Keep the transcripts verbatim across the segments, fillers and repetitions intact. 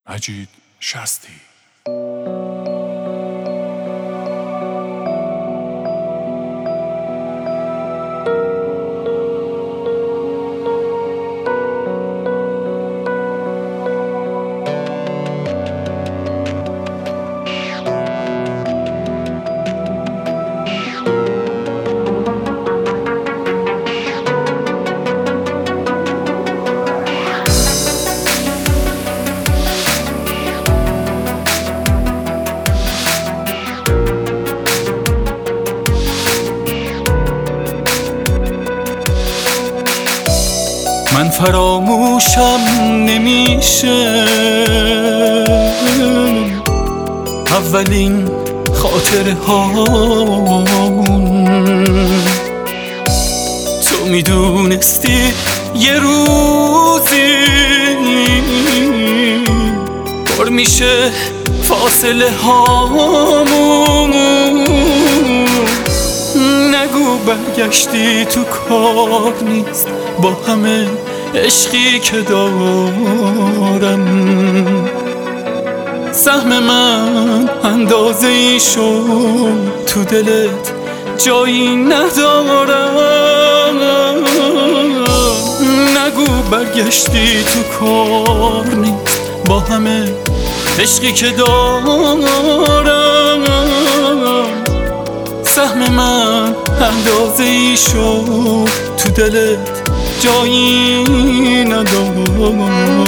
مجید شصتی. من فراموشم نمیشه اولین خاطره هامون. تو میدونستی یه روزی پر میشه فاصله هامون. نگو برگشتی تو کار نیست با همه عشقی که دارم. سهم من اندازه ای شد تو دلت جایی ندارم. نگو برگشتی تو کار نیست با همه عشقی که دارم. سهم من اندازه ای شد تو دلت جایی ندارم.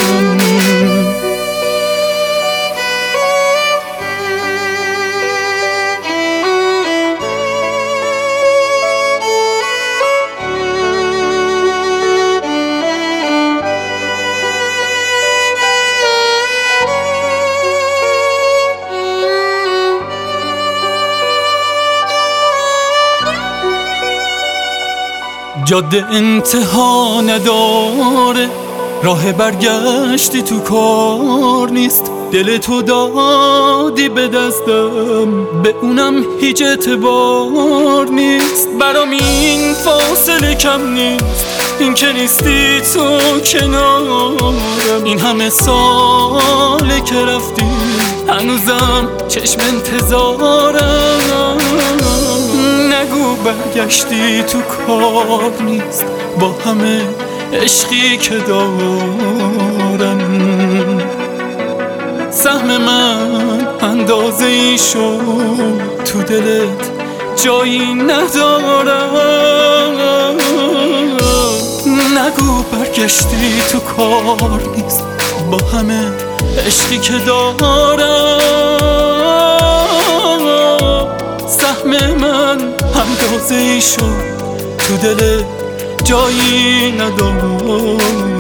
جاده انتها نداره، راه برگشتی تو کار نیست. دل تو دادی به دستم، به اونم هیچ اعتبار نیست. برام این فاصله کم نیست، این که نیستی تو کنارم. این همه ساله که رفتی هنوزم چشم انتظارم. نگو برگشتی تو کار نیست با همه عشقی که دارم. سهم من اندازه ای شد تو دلت جایی ندارم. نگو برگشتی تو کار نیست با همه عشقی که دارم. سهم من اندازه ای شد تو دلت جایی ندارم.